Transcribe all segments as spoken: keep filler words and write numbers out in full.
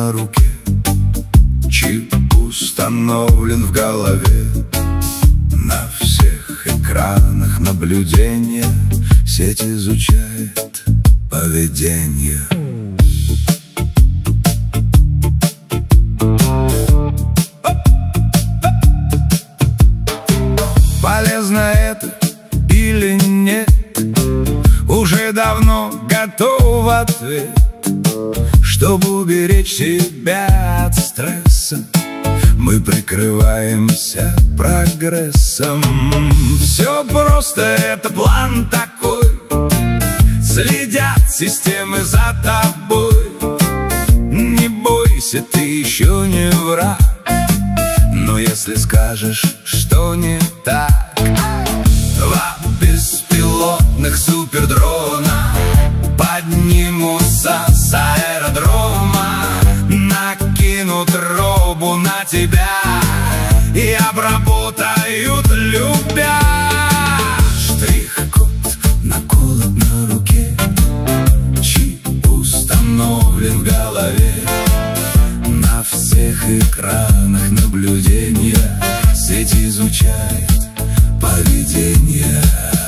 на руке, чип установлен в голове. На всех экранах наблюдения сеть изучает поведение. Полезно это или нет? Уже давно готов ответ. Чтобы уберечь себя от стресса, мы прикрываемся прогрессом. Все просто, это план такой. Следят системы за тобой. Не бойся, ты еще не враг. Но если скажешь, что не так, два беспилотных супердрона поднимутся с аэродрома, накинут робу на тебя и обработают любя. Штрих-код наколот на руке, чип установлен в голове. На всех экранах наблюдения сеть изучает поведение.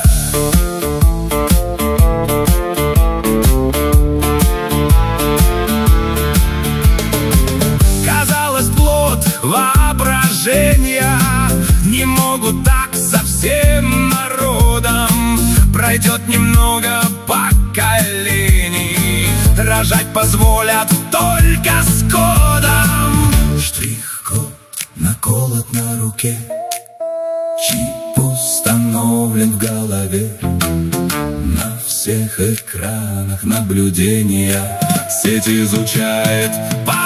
Казалось, плод воображения, не могут так со всем народом. Пройдет немного поколений, рожать позволят только с кодом. Штрих-код наколот на руке, чип установлен в голове. На всех экранах наблюдения сеть изучает